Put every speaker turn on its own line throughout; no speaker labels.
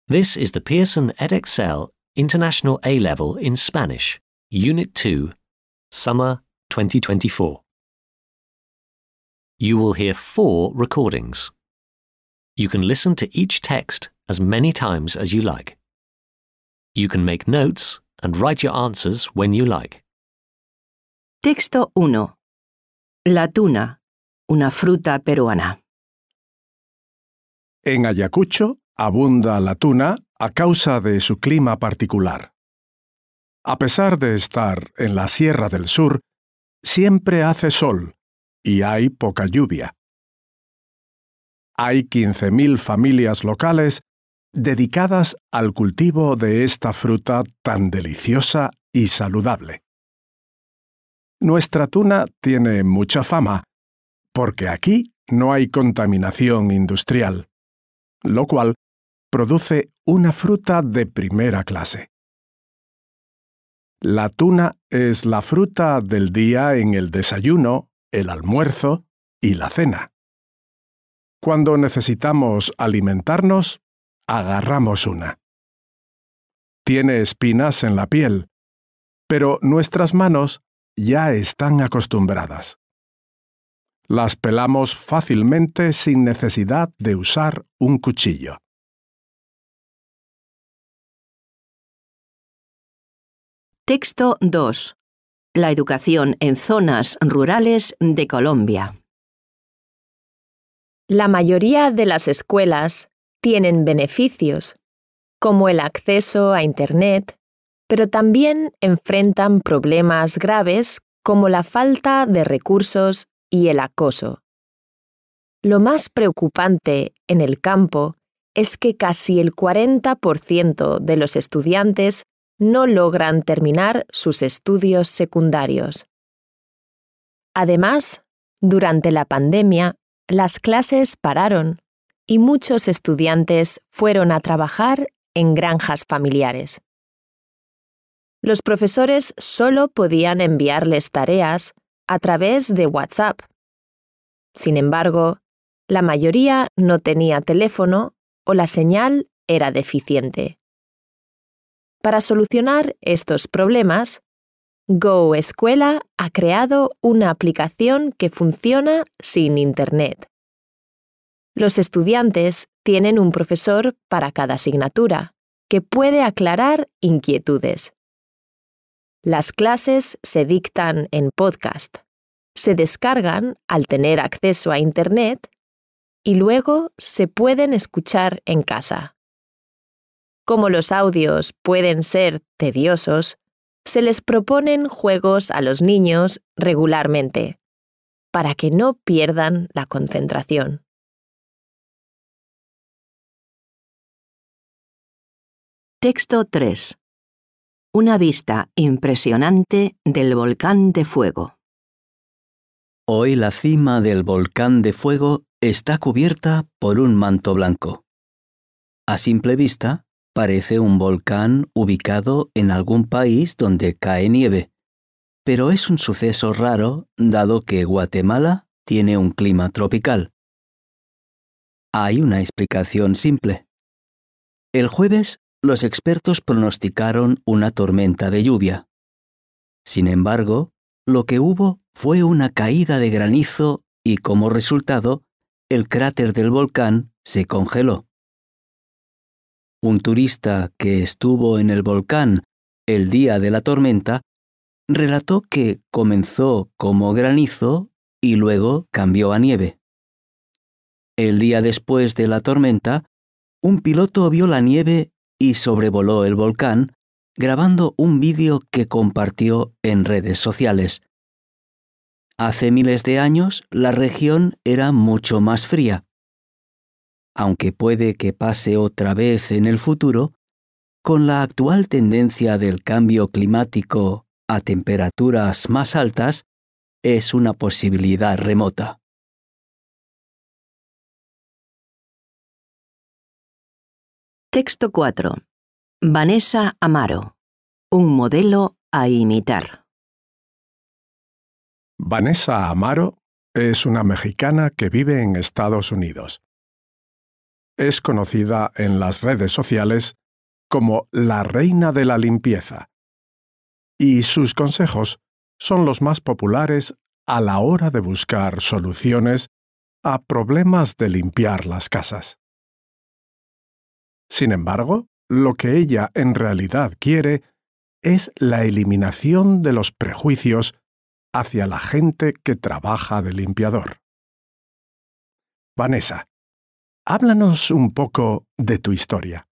This is the Pearson Edexcel International A-Level in Spanish, Unit 2, Summer 2024. You will hear 4 recordings. You can listen to each text as many times as you like. You can make notes and write your answers when you like.
Texto 1. La tuna, una fruta peruana.
En Ayacucho abunda la tuna a causa de su clima particular. A pesar de estar en la Sierra del Sur, siempre hace sol y hay poca lluvia. Hay 15.000 familias locales dedicadas al cultivo de esta fruta tan deliciosa y saludable. Nuestra tuna tiene mucha fama porque aquí no hay contaminación industrial, lo cual produce una fruta de primera clase. La tuna es la fruta del día en el desayuno, el almuerzo y la cena. Cuando necesitamos alimentarnos, agarramos una. Tiene espinas en la piel, pero nuestras manos ya están acostumbradas. Las pelamos fácilmente sin necesidad de usar un cuchillo.
Texto 2. La educación en zonas rurales de Colombia.
La mayoría de las escuelas tienen beneficios, como el acceso a Internet, pero también enfrentan problemas graves como la falta de recursos y el acoso. Lo más preocupante en el campo es que casi el 40% de los estudiantes no logran terminar sus estudios secundarios. Además, durante la pandemia, las clases pararon y muchos estudiantes fueron a trabajar en granjas familiares. Los profesores solo podían enviarles tareas a través de WhatsApp. Sin embargo, la mayoría no tenía teléfono o la señal era deficiente. Para solucionar estos problemas, Go Escuela ha creado una aplicación que funciona sin Internet. Los estudiantes tienen un profesor para cada asignatura, que puede aclarar inquietudes. Las clases se dictan en podcast, se descargan al tener acceso a Internet y luego se pueden escuchar en casa. Como los audios pueden ser tediosos, se les proponen juegos a los niños regularmente, para que no pierdan la concentración.
Texto 3. Una vista impresionante del volcán de fuego.
Hoy la cima del volcán de fuego está cubierta por un manto blanco. A simple vista, parece un volcán ubicado en algún país donde cae nieve, pero es un suceso raro dado que Guatemala tiene un clima tropical. Hay una explicación simple. El jueves, los expertos pronosticaron una tormenta de lluvia. Sin embargo, lo que hubo fue una caída de granizo y como resultado, el cráter del volcán se congeló. Un turista que estuvo en el volcán el día de la tormenta relató que comenzó como granizo y luego cambió a nieve. El día después de la tormenta, un piloto vio la nieve y sobrevoló el volcán, grabando un vídeo que compartió en redes sociales. Hace miles de años, la región era mucho más fría. Aunque puede que pase otra vez en el futuro, con la actual tendencia del cambio climático a temperaturas más altas, es una posibilidad remota.
Texto 4. Vanessa Amaro. Un modelo a imitar.
Vanessa Amaro es una mexicana que vive en Estados Unidos. es conocida en las redes sociales como la reina de la limpieza, y sus consejos son los más populares a la hora de buscar soluciones a problemas de limpiar las casas. Sin embargo, lo que ella en realidad quiere es la eliminación de los prejuicios hacia la gente que trabaja de limpiador. Vanessa, háblanos un poco de tu historia.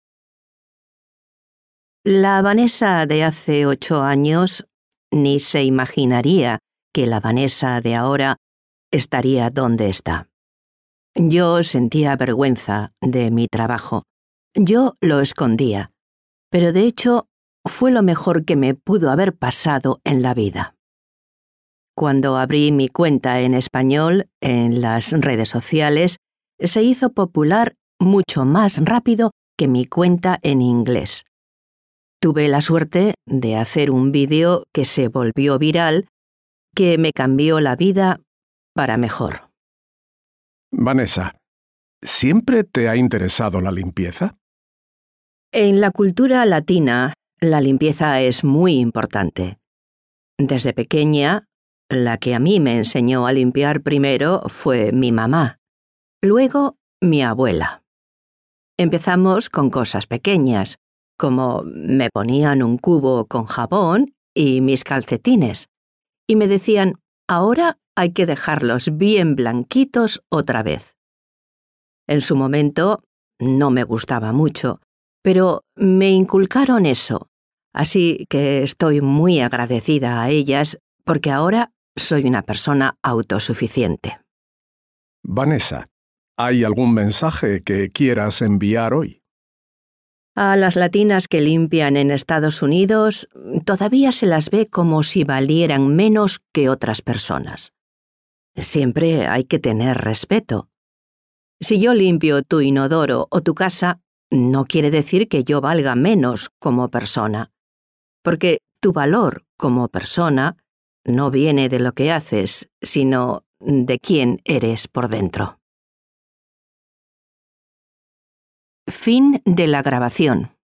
La Vanessa de hace 8 años ni se imaginaría que la Vanessa de ahora estaría donde está. Yo sentía vergüenza de mi trabajo. Yo lo escondía, pero de hecho fue lo mejor que me pudo haber pasado en la vida. Cuando abrí mi cuenta en español en las redes sociales, se hizo popular mucho más rápido que mi cuenta en inglés. Tuve la suerte de hacer un vídeo que se volvió viral, que me cambió la vida para mejor.
Vanessa, ¿siempre te ha interesado la limpieza?
En la cultura latina, la limpieza es muy importante. Desde pequeña, la que a mí me enseñó a limpiar primero fue mi mamá, luego mi abuela. Empezamos con cosas pequeñas, como me ponían un cubo con jabón y mis calcetines, y me decían, ahora hay que dejarlos bien blanquitos otra vez. En su momento no me gustaba mucho, pero me inculcaron eso, así que estoy muy agradecida a ellas porque ahora soy una persona autosuficiente.
Vanessa, ¿hay algún mensaje que quieras enviar hoy?
A las latinas que limpian en Estados Unidos todavía se las ve como si valieran menos que otras personas. Siempre hay que tener respeto. Si yo limpio tu inodoro o tu casa, no quiere decir que yo valga menos como persona, porque tu valor como persona no viene de lo que haces, sino de quién eres por dentro. Fin de la grabación.